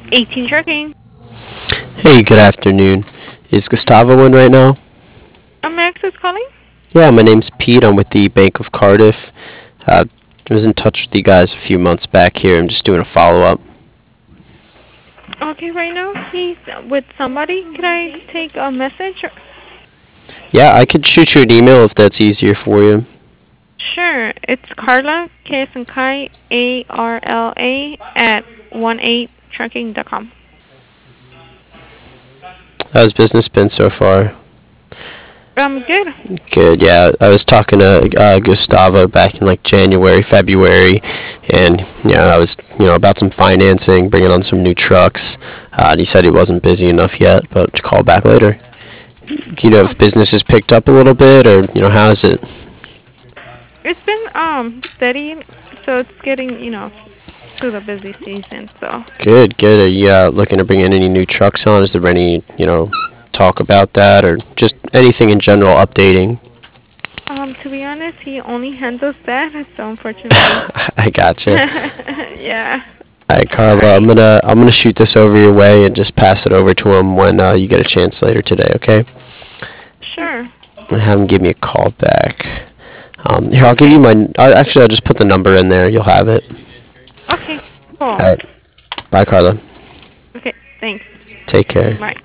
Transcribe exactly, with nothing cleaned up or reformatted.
eighteen trucking. Hey, good afternoon. Is Gustavo in right now? Um, Max is calling. Yeah, my name's Pete. I'm with the Bank of Cardiff. Uh, I was in touch with you guys a few months back here. I'm just doing a follow up. Okay, right now he's with somebody. Could I take a message? Or- Yeah, I could shoot you an email if that's easier for you. Sure. It's Carla, K as in Kai, A R L A, at one eight trucking dot com. How's business been so far? Um, good. Good, yeah. I was talking to uh, Gustavo back in like January, February, and you know, I was you know about some financing, bringing on some new trucks. Uh, and he said he wasn't busy enough yet, but to call back later. Do you know Oh, if business has picked up a little bit, or you know how is it? it's been um steady, so it's getting you know to the busy season. So, Good, good. Are you uh, looking to bring in any new trucks on? Is there any, you know, talk about that or just anything in general updating? um, to be honest, he only handles that. So unfortunately, I gotcha. yeah. All right, Carla, I'm Sorry. gonna I'm gonna shoot this over your way and just pass it over to him when uh, you get a chance later today. Okay? Sure. And have him give me a call back. Um, here, I'll give you Okay. my. I, actually, I'll just put the number in there. You'll have it. Okay. All Cool. right. Bye, Carla. Okay. Thanks. Take care. Bye.